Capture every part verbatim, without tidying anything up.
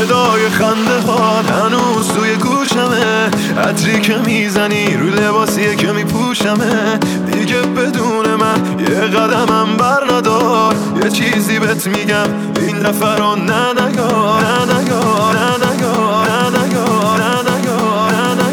صدای خنده ها هنوز توی گوشمه، عطری که میزنی رو لباسیه که میپوشمه. دیگه بدون من یه قدمم بر ندار، یه چیزی بهت میگم این دفعه رو نه نگار، نه نگار، نه نگار، نه نگار، نه نگار، نه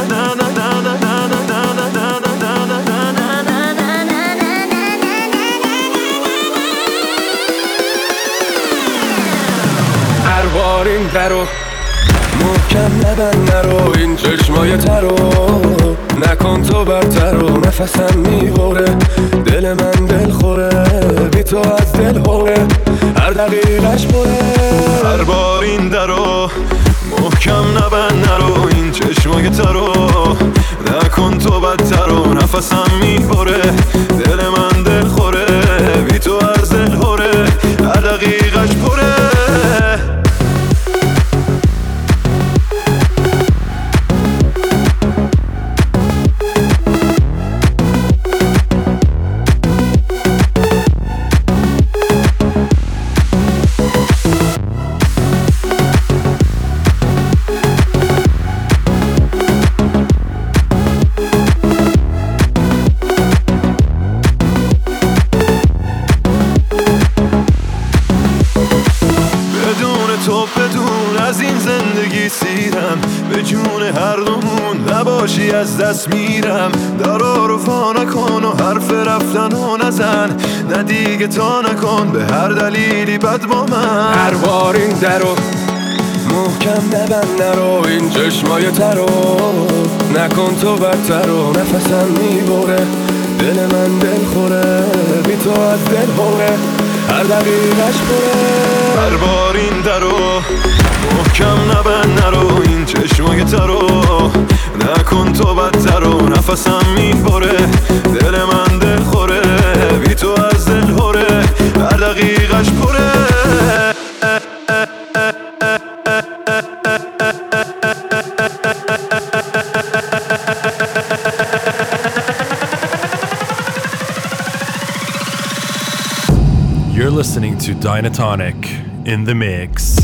هر بار این درو محکم نبند نرو، این چشمای ترو نکن تو برترو. نفسم میبره دل من دل خوره، بی تو از دل هوره هر دقیقش پره. هر بار این درو محکم نبند نرو، این چشمای ترو نکن تو بدترو. نفسم میبره دل من دل خوره، بی تو از دل هوره هر دقیقش پره. تو بدون از این زندگی سیرم، به جون هر دومون نباشی از دست میرم. درا رو فا نکن و حرف رفتن و نزن، نه دیگه تا نکن به هر دلیلی بد با من. هر بار این درو محکم نبند نرو، این چشمای ترو نکن تو بدترو. نفسم میبره دل من دل خوره، بی تو از دل هوره هر دقیقش پره. هر بار این درو محکم نبند نرو، این چشمای ترو نکن تو بدترو. نفسم میبره دل من دل خوره، بی تو از دل هوره هر دقیقش پره. You're listening to Dynatonic in the mix.